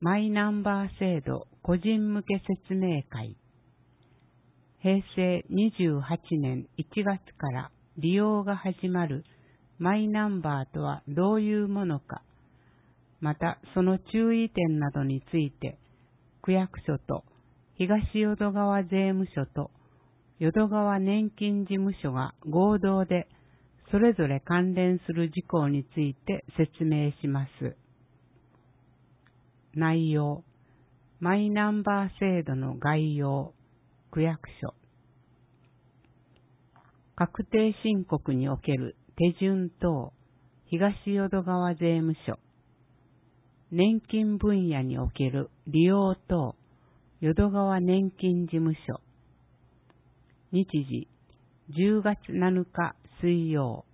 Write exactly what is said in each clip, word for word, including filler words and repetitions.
マイナンバー制度個人向け説明会。へいせいにじゅうはちねんいちがつから利用が始まるマイナンバーとはどういうものか、またその注意点などについて、区役所と東淀川税務署と淀川年金事務所が合同でそれぞれ関連する事項について説明します。内容、マイナンバー制度の概要、区役所。確定申告における手順等、東淀川税務署。年金分野における利用等、淀川年金事務所。日時、じゅうがつなのか水曜。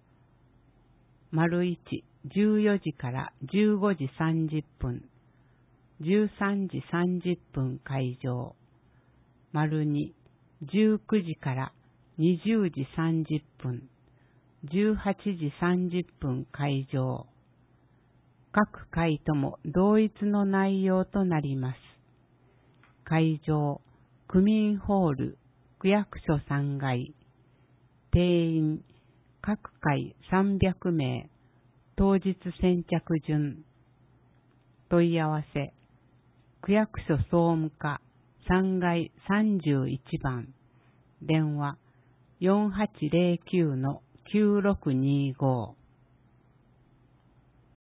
丸いち、じゅうよじからじゅうごじさんじゅっぷん。じゅうさんじさんじゅっぷん開場。丸に、じゅうくじからにじゅうじさんじゅっぷん。じゅうはちじさんじゅっぷん開場。各回とも同一の内容となります。会場、区民ホール、区役所さんがい。定員、各回さんびゃくめい。当日先着順。問い合わせ、区役所総務課さんがいさんじゅういちばん。電話、よんはちゼロきゅうのきゅうろくにご。